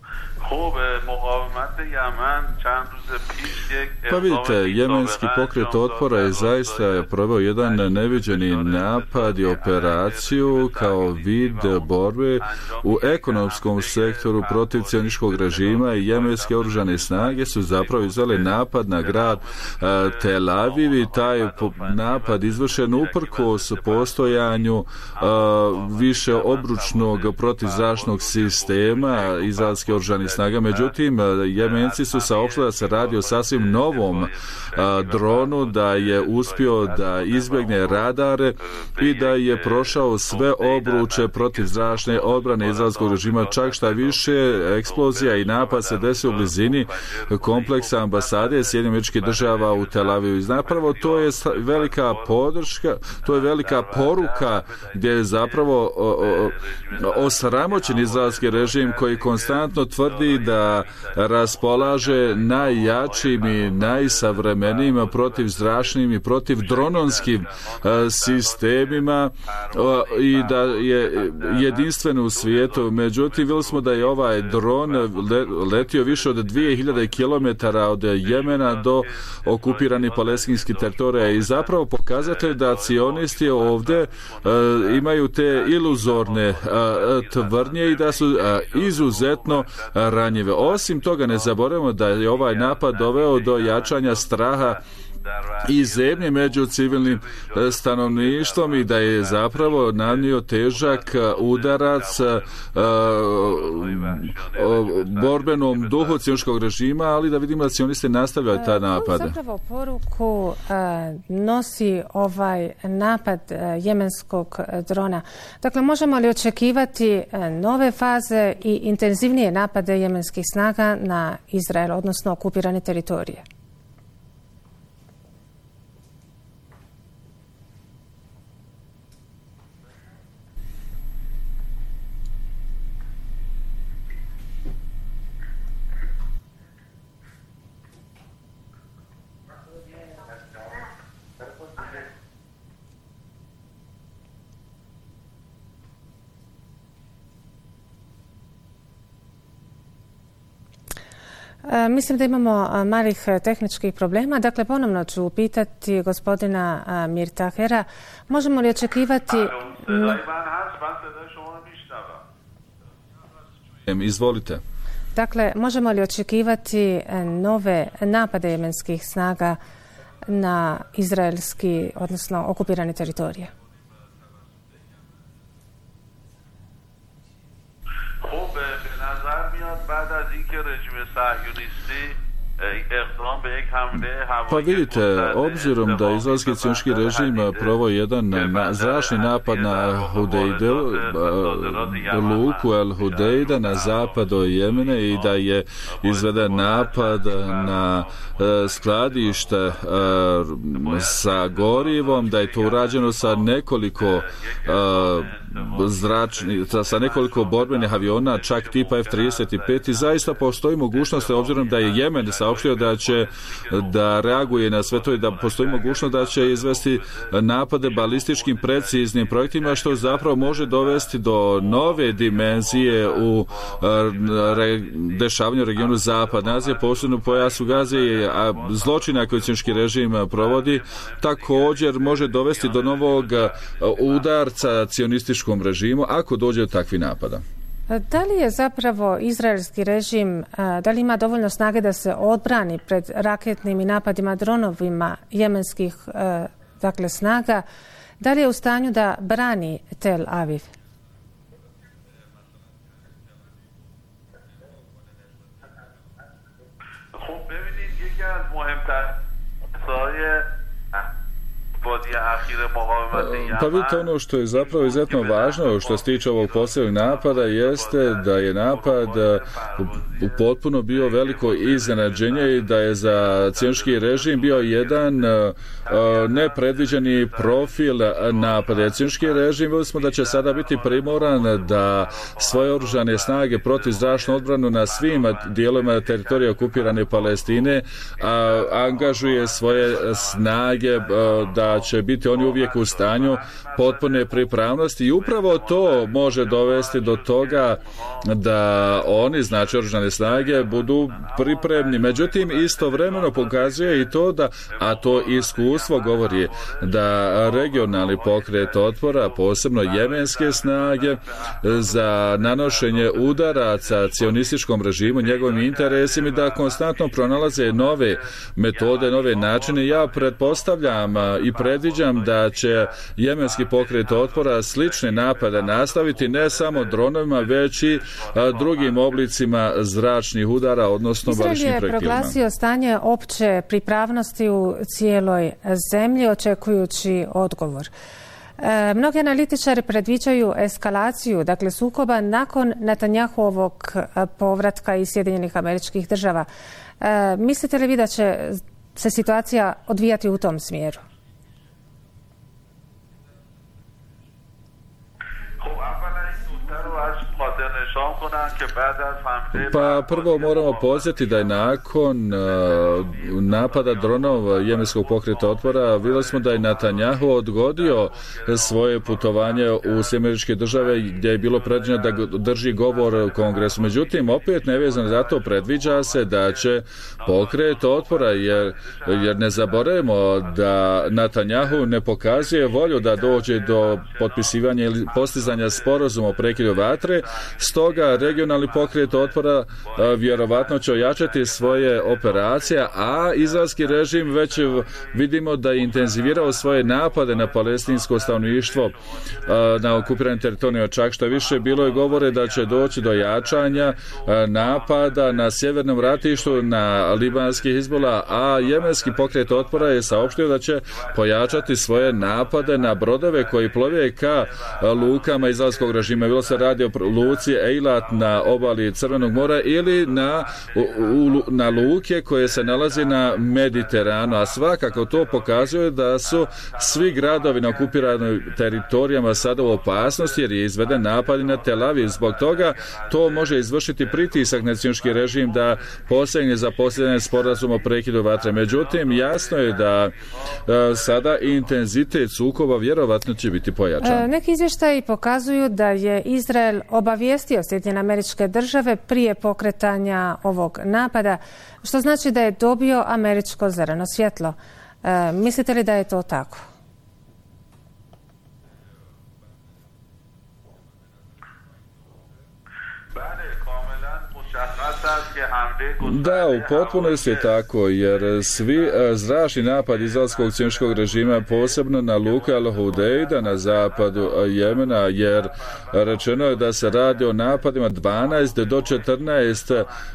Pa vidite, jemenski pokret otpora je zaista proveo jedan neviđeni napad i operaciju kao vid borbe u ekonomskom sektoru protiv cionističkog režima i jemenske oružane snage su zapravo izveli napad na grad Tel Aviv i taj napad izvršen uprkos postojanju više obručnog protizračnog sistema izraelske oružane snaga. Međutim, Jemenci su saopštili da se radi o sasvim novom a, dronu, da je uspio da izbjegne radare i da je prošao sve obruče protivzračne odbrane izraelskog režima. Čak šta više, eksplozija i napad se desio u blizini kompleksa ambasade Sjedinjenih Američkih Država u Tel Avivu. Zapravo to je velika podrška, to je velika poruka gdje je zapravo o, o, osramoćen izraelski režim koji konstantno tvrdi da raspolaže najjačim i najsavremenijim protivzračnim i protivdrononskim sistemima i da je jedinstven u svijetu. Međutim, vidjeli smo da je ovaj dron letio više od dvije hiljade kilometara od Jemena do okupiranih palestinskih teritorija i zapravo pokazatelj da cionisti ovdje imaju te iluzorne tvrdnje i da su izuzetno ranjive. Osim toga, ne zaboravimo da je ovaj napad doveo do jačanja straha i zebnje među civilnim stanovništvom i da je zapravo nanio težak udarac uh, borbenom duhu cionističkog režima, ali da vidimo da cionisti nastavljaju ta napade. Koju zapravo poruku uh, nosi ovaj napad uh, jemenskog drona? Dakle, možemo li očekivati uh, nove faze i intenzivnije napade jemenskih snaga na Izrael, odnosno okupirane teritorije? Mislim da imamo malih tehničkih problema. Dakle, ponovno ću pitati gospodina Mirtahera, možemo li očekivati... Izvolite. Dakle, možemo li očekivati nove napade jemenskih snaga na izraelski, odnosno okupirane teritorije? Pa vidite, obzirom da izraelski cionistički režim provodi jedan na, zračni napad na Hudejdu, luku El Hudejda na zapadu Jemene i da je izveden napad na skladište sa gorivom, da je to urađeno sa nekoliko zračni, sa nekoliko borbenih aviona, čak tipa F trideset pet i zaista postoji mogućnost, obzirom da je Jemen saopštio da će da reaguje na sve to i da postoji mogućnost da će izvesti napade balističkim preciznim projektima, što zapravo može dovesti do nove dimenzije u re, dešavanju u regionu Zapadne Azije, posebno u pojasu Gaze, a zločina koji cionistički režim provodi također može dovesti do novog udarca cionističkom režimu ako dođe do takvih napada. Da li je zapravo izraelski režim, da li ima dovoljno snage da se odbrani pred raketnim i napadima dronovima jemenskih dakle, snaga? Da li je u stanju da brani Tel Aviv? Pa vidite, ono što je zapravo izuzetno važno što se tiče ovog posljednjeg napada jeste da je napad u potpuno bio veliko iznenađenje i da je za cionistički režim bio jedan nepredviđeni profil napada. Cionistički režim, vidjeli smo da će sada biti primoran da svoje oružane snage protiv zračnu odbranu na svim dijelovima teritorija okupirane Palestine a, angažuje svoje snage da će biti oni uvijek u stanju potpune pripravnosti i upravo to može dovesti do toga da oni, znači oružane snage, budu pripremni. Međutim, istovremeno pokazuje i to da, a to iskustvo govori da regionalni pokret otpora, posebno jemenske snage, za nanošenje udaraca cionističkom režimu, njegovim interesima, da konstantno pronalaze nove metode, nove načine. Ja pretpostavljam i predviđam da će jemenski pokret otpora slične napade nastaviti ne samo dronovima, već i drugim oblicima zračnih udara, odnosno baličnim projektilima. Izrael je proglasio stanje opće pripravnosti u cijeloj zemlji, očekujući odgovor. E, mnogi analitičari predviđaju eskalaciju, dakle sukoba nakon Netanjahuovog povratka iz Sjedinjenih Američkih Država. E, mislite li vi da će se situacija odvijati u tom smjeru? Pa prvo moramo podsjetiti da je nakon uh, napada dronova jemenskog pokreta otpora vidjeli smo da je Netanjahu odgodio svoje putovanje u Sjedinjene Države gdje je bilo predviđeno da drži govor u Kongresu. Međutim, opet nevezano za to predviđa se da će pokret otpora, jer, jer ne zaboravimo da Netanjahu ne pokazuje volju da dođe do potpisivanja ili postizanja sporazuma o prekidu vatre. Stoga regionalni pokret otpora vjerovatno će ojačati svoje operacije, a izraelski režim već vidimo da je intenzivirao svoje napade na palestinsko stanovništvo na okupiranim teritorijima. Čak što više bilo je govore da će doći do jačanja napada na sjevernom ratištu na libanski Hizbula, a jemenski pokret otpora je saopštio da će pojačati svoje napade na brodove koji plove ka lukama izraelskog režima. Bilo se radi o luci Eilat na obali Crvenog mora ili na, u, u, na luke koje se nalazi na Mediteranu, a svakako to pokazuje da su svi gradovi na okupiranim teritorijama sada u opasnosti jer je izveden napad na Tel Aviv. Zbog toga to može izvršiti pritisak na sionski režim da posegne za posljednje sporazum o prekidu vatre. Međutim, jasno je da e, sada intenzitet sukoba vjerovatno će biti pojačan. E, neki izvještaji pokazuju da je Izrael obavijestio Sjedinjene Američke Države prije pokretanja ovog napada, što znači da je dobio američko zeleno svjetlo. E, mislite li da je to tako? Da, u potpunosti je tako, jer svi zračni napad izraelskog sionskog režima, posebno na luke Al-Hudejda na zapadu Jemena, jer rečeno je da se radi o napadima dvanaest do četrnaest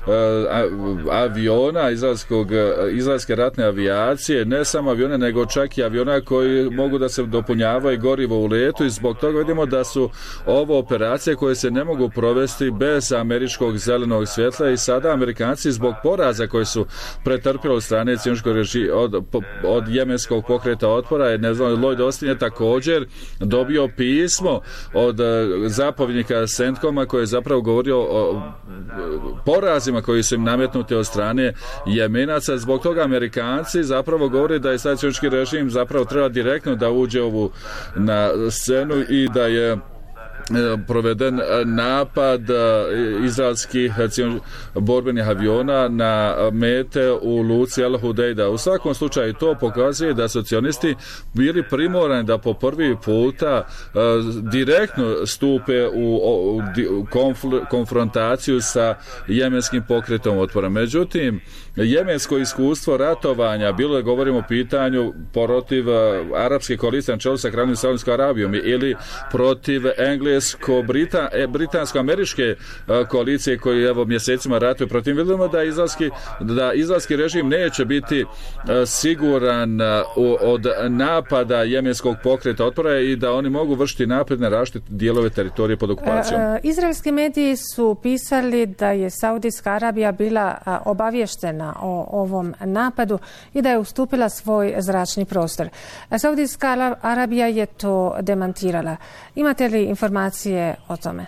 aviona izraelskog, izraelske ratne avijacije, ne samo aviona, nego čak i aviona koji mogu da se dopunjavaju gorivo u letu, i zbog toga vidimo da su ovo operacije koje se ne mogu provesti bez američkog zelenog svjetla, i sada Amerikanci zbog poraza koji su pretrpjeli od strane sionskog režima od, od jemenskog pokreta otpora, je, ne znam, Lloyd Austin je također dobio pismo od zapovjednika CENTCOM-a koji je zapravo govorio o porazima koji su im nametnuti od strane Jemenaca. Zbog toga Amerikanci zapravo govore da je sad sionski režim zapravo treba direktno da uđe ovu na scenu i da je proveden napad izraelskih borbenih aviona na mete u luci Al-Hudejda. U svakom slučaju to pokazuje da su cionisti bili primorani da po prvi puta uh, direktno stupe u, u, u konfl- konfrontaciju sa jemenskim pokretom otpora. Međutim, jemensko iskustvo ratovanja, bilo je, govorimo o pitanju protiv uh, arapske koalicije na čelu sa Kraljevstvom Saudijskom Arabijom ili protiv englesko Brita, e, britansko-američke uh, koalicije koji evo mjesecima ratuju protiv, vidimo da izraelski, da izraelski režim neće biti uh, siguran uh, od napada jemenskog pokreta otpora i da oni mogu vršiti napad na različite dijelove teritorije pod okupacijom. E, izraelski mediji su pisali da je Saudijska Arabija bila a, obavještena o ovom napadu i da je ustupila svoj zračni prostor. Saudijska Arabija je to demantirala. Imate li informacije o tome?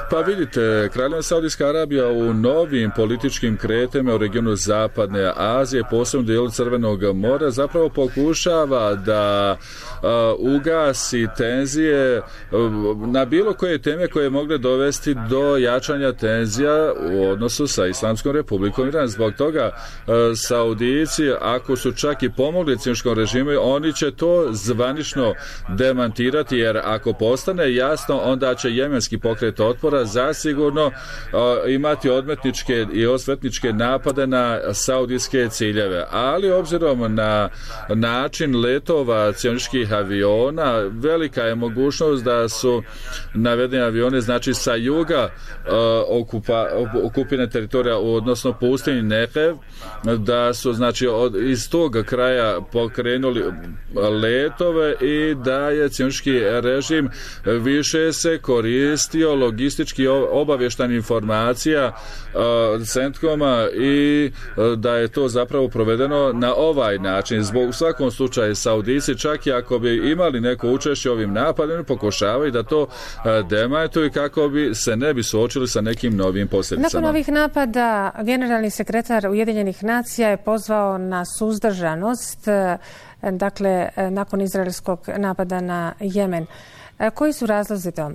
Pa vidite, Kraljevina Saudijska Arabija u novim političkim kretanjima u regionu Zapadne Azije, posebno dijelu Crvenog mora, zapravo pokušava da uh, ugasi tenzije uh, na bilo koje teme koje mogle dovesti do jačanja tenzija u odnosu sa Islamskom Republikom Iran. Zbog toga uh, Saudijci, ako su čak i pomogli cijonskom režimu, oni će to zvanično demantirati, jer ako postane jasno, onda će jemenski pokret otpora zasigurno uh, imati odmetničke i osvetničke napade na saudijske ciljeve. Ali obzirom na način letova cionističkih aviona, velika je mogućnost da su navedeni avioni, znači sa juga uh, okupa, okupine teritorija, odnosno pustinji Negev, da su znači od, iz tog kraja pokrenuli letove i da je cionistički režim više se koristio logistički obavještajnih informacija uh, Centkoma i uh, da je to zapravo provedeno na ovaj način. Zbog u svakom slučaju Saudijci, čak i ako bi imali neko učešće ovim napadima, pokušavaju da to uh, demantuju kako bi se ne bi suočili sa nekim novim posljedicama. Nakon ovih napada generalni sekretar Ujedinjenih nacija je pozvao na suzdržanost, dakle nakon izraelskog napada na Jemen. Koji su razlozi tome?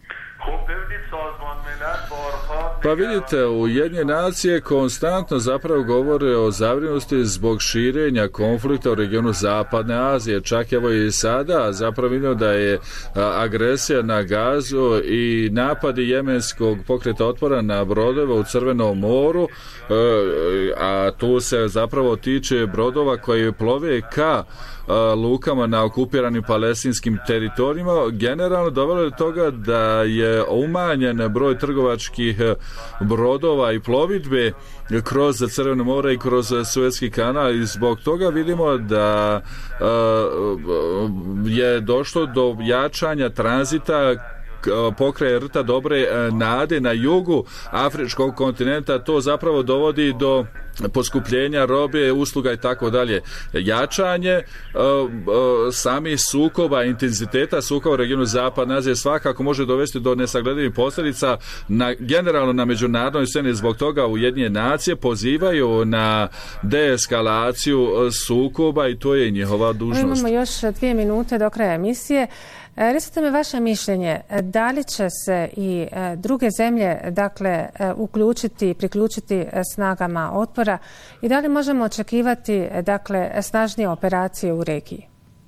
Pa vidite, Ujedinjene nacije konstantno zapravo govore o zabrinutosti zbog širenja konflikta u regionu Zapadne Azije. Čak evo i sada zapravo vidimo da je agresija na Gazu i napadi jemenskog pokreta otpora na brodove u Crvenom moru, a tu se zapravo tiče brodova koji plove ka lukama na okupiranim palestinskim teritorijima, generalno dovelo do toga da je umanjen broj trgovačkih brodova i plovidbe kroz Crveno more i kroz Suezki kanal i zbog toga vidimo da je došlo do jačanja tranzita pokraj rta Dobre nade na jugu afričkog kontinenta. To zapravo dovodi do poskupljenja robe, usluga i tako dalje. Jačanje uh, uh, samih sukoba, intenziteta sukoba u regionu Zapadne Azije svakako može dovesti do nesagledivih posljedica na, generalno na međunarodnoj sceni. Zbog toga Ujedinjene nacije pozivaju na deeskalaciju sukoba i to je i njihova dužnost. Imamo još dvije minute do kraja emisije. Recite mi vaše mišljenje, da li će se i druge zemlje dakle uključiti, priključiti snagama otpora i da li možemo očekivati dakle snažnije operacije u regiji?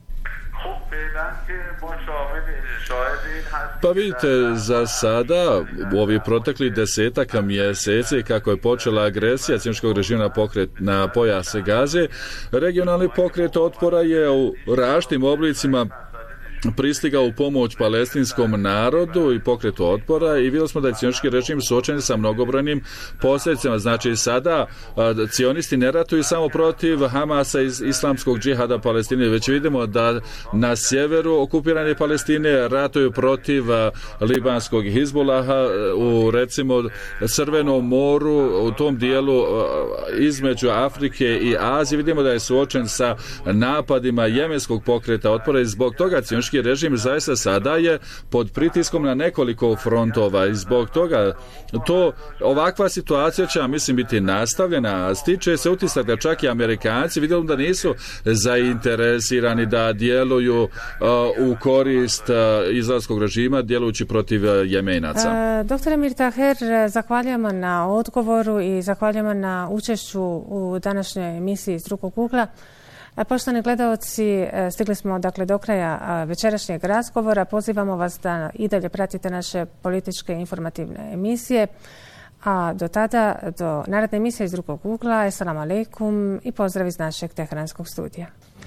Pa vidite, za sada u ovih proteklih desetaka mjeseci kako je počela agresija cionističkog režima na pokret na pojas Gaze, regionalni pokret otpora je u različitim oblicima pristigao u pomoć palestinskom narodu i pokretu otpora i vidjeli smo da je cionistički režim suočen sa mnogobrojnim posljedicama. Znači sada cionisti ne ratuju samo protiv Hamasa iz islamskog džihada Palestine, već vidimo da na sjeveru okupirane Palestine ratuju protiv libanskog Hizbulaha u recimo Crvenom moru, u tom dijelu između Afrike i Azije. Vidimo da je suočen sa napadima jemenskog pokreta otpora i zbog toga cionistički režim zaista sada je pod pritiskom na nekoliko frontova i zbog toga to ovakva situacija će, mislim, biti nastavljena. Stiče se utisak da čak i Amerikanci vidjeli da nisu zainteresirani da djeluju uh, u korist uh, izraelskog režima djelujući protiv uh, Jemenaca. E, doktor Emir Taher, zahvaljujemo na odgovoru i zahvaljujemo na učešću u današnjoj emisiji iz drugog ugla. Poštovani gledaoci, stigli smo dakle do kraja večerašnjeg razgovora. Pozivamo vas da i dalje pratite naše političke informativne emisije. A do tada, do naredne emisije iz drugog ugla, assalamu alaikum i pozdrav iz našeg teheranskog studija.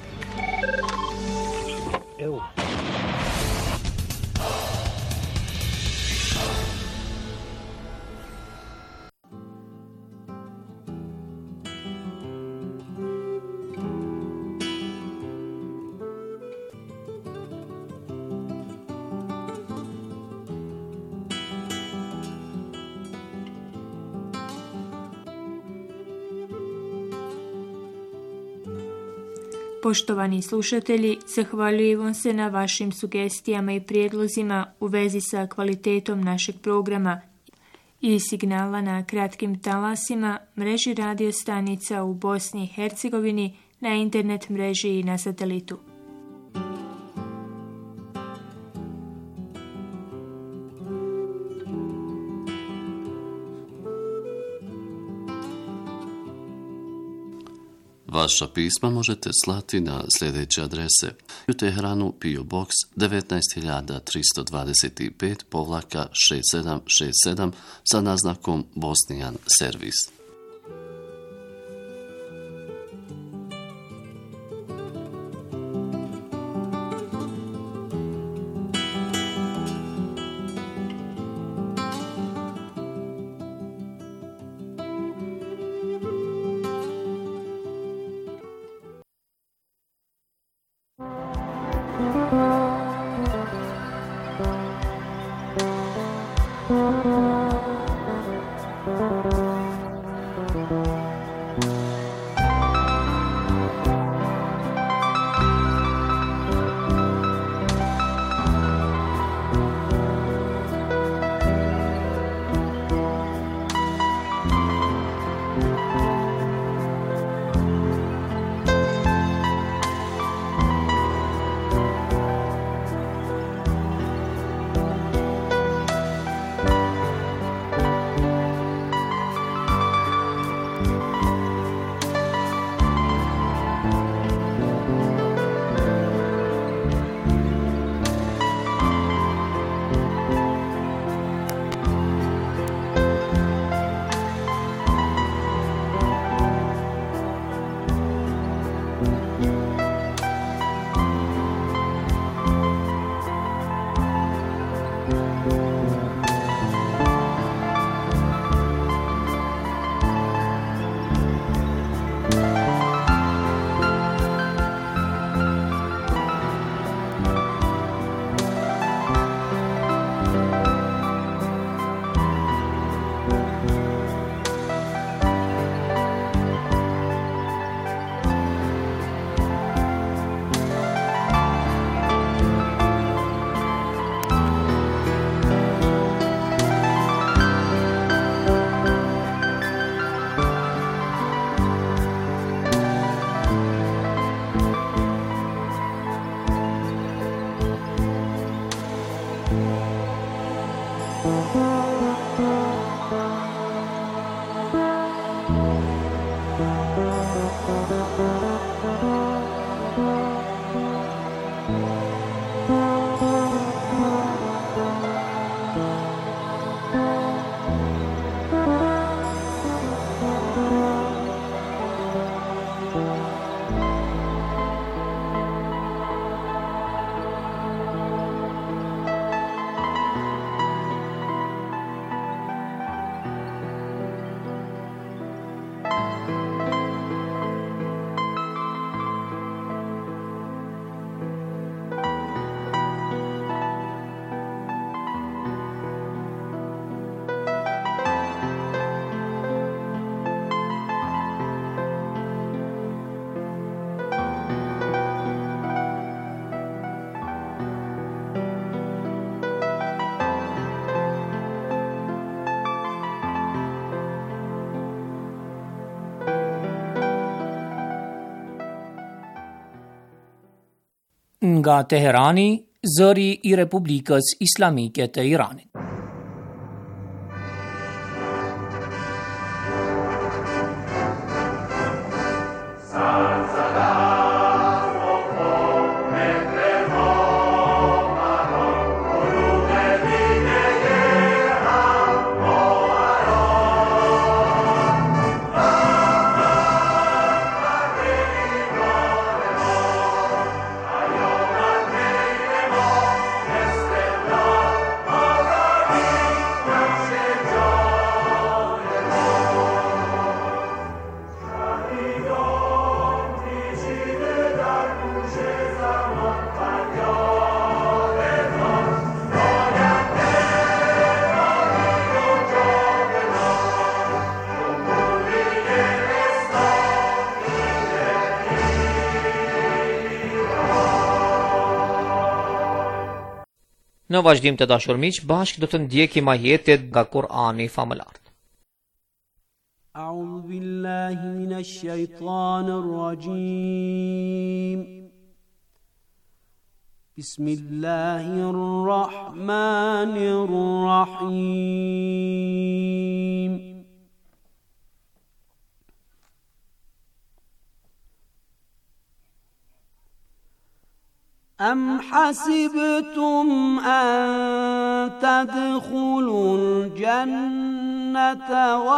Evo. Poštovani slušatelji, zahvaljujemo se na vašim sugestijama i prijedlozima u vezi sa kvalitetom našeg programa i signala na kratkim talasima, mreži radio stanica u Bosni i Hercegovini, na internet mreži i na satelitu. Vaša pisma možete slati na sljedeće adrese: u Teheranu P O Box devetnaest hiljada tristo dvadeset pet povlaka šest sedam šest sedam sa naznakom Bosnijan servis. Nga Teherani, zëri I Republikës Islamike të Iranit. Allah Në vazhdim të dashur miq, bashkë do të ndjekim ajetet nga Kur'ani famëlar. أعوذ بالله من الشيطان الرجيم بسم الله الرحمن الرحيم أم حسبتم أن تدخلوا الجنة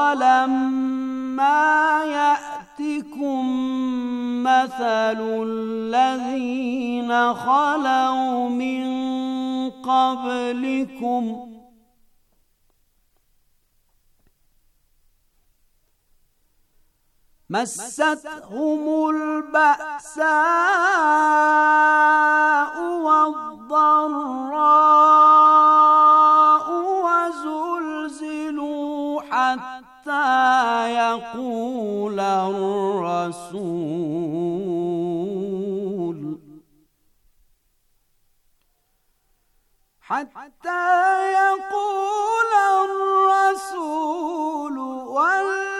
ولما يأتكم مثل الذين خلوا من قبلكم مستهم البأساء والضراء وزلزلوا حتى يقول الرسول حتى يقول الرسول وال